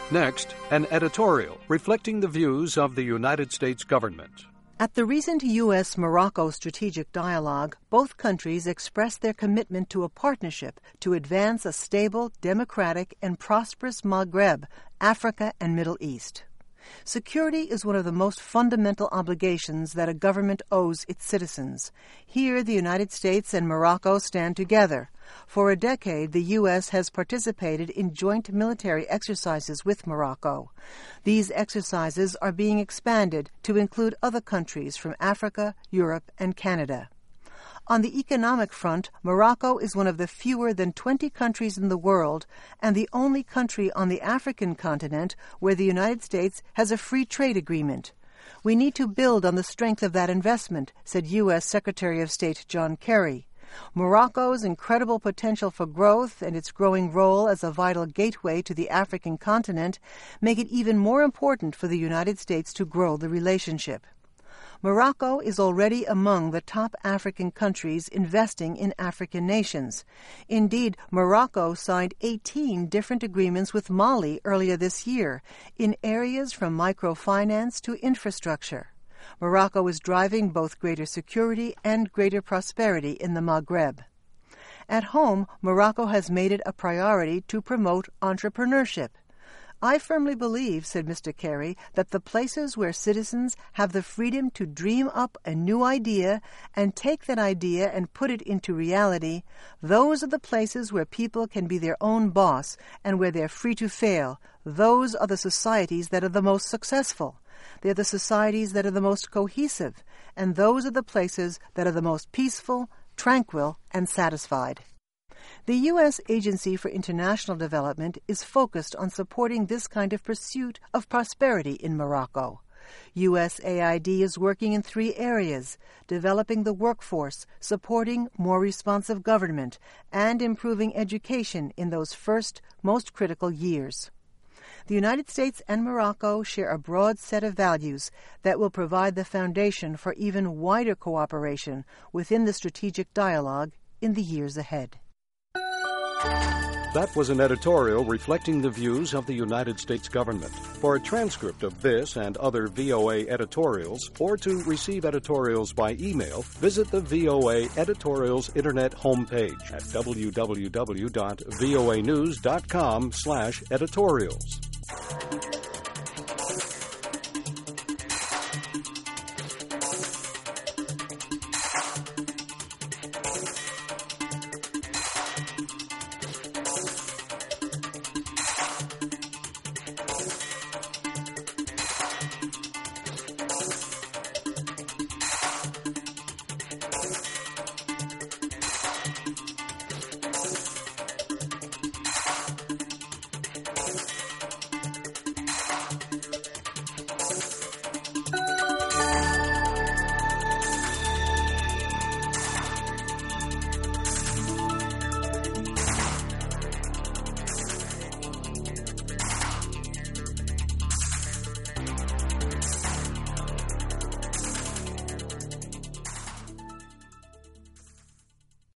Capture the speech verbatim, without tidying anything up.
Next, an editorial reflecting the views of the United States government. At the recent U S Morocco strategic dialogue, both countries expressed their commitment to a partnership to advance a stable, democratic, and prosperous Maghreb, Africa, and Middle East. Security is one of the most fundamental obligations that a government owes its citizens. Here, the United States and Morocco stand together. For a decade, the U S has participated in joint military exercises with Morocco. These exercises are being expanded to include other countries from Africa, Europe, and Canada. On the economic front, Morocco is one of the fewer than twenty countries in the world and the only country on the African continent where the United States has a free trade agreement. We need to build on the strength of that investment, said U S Secretary of State John Kerry. Morocco's incredible potential for growth and its growing role as a vital gateway to the African continent make it even more important for the United States to grow the relationship. Morocco is already among the top African countries investing in African nations. Indeed, Morocco signed eighteen different agreements with Mali earlier this year in areas from microfinance to infrastructure. Morocco is driving both greater security and greater prosperity in the Maghreb. At home, Morocco has made it a priority to promote entrepreneurship. I firmly believe, said Mister Kerry, that the places where citizens have the freedom to dream up a new idea and take that idea and put it into reality, those are the places where people can be their own boss and where they're free to fail. Those are the societies that are the most successful. They're the societies that are the most cohesive, and those are the places that are the most peaceful, tranquil, and satisfied. The U S Agency for International Development is focused on supporting this kind of pursuit of prosperity in Morocco. U S A I D is working in three areas: developing the workforce, supporting more responsive government, and improving education in those first, most critical years. The United States and Morocco share a broad set of values that will provide the foundation for even wider cooperation within the strategic dialogue in the years ahead. That was an editorial reflecting the views of the United States government. For a transcript of this and other V O A editorials, or to receive editorials by email, visit the V O A Editorials Internet homepage at w w w dot voa news dot com slash editorials.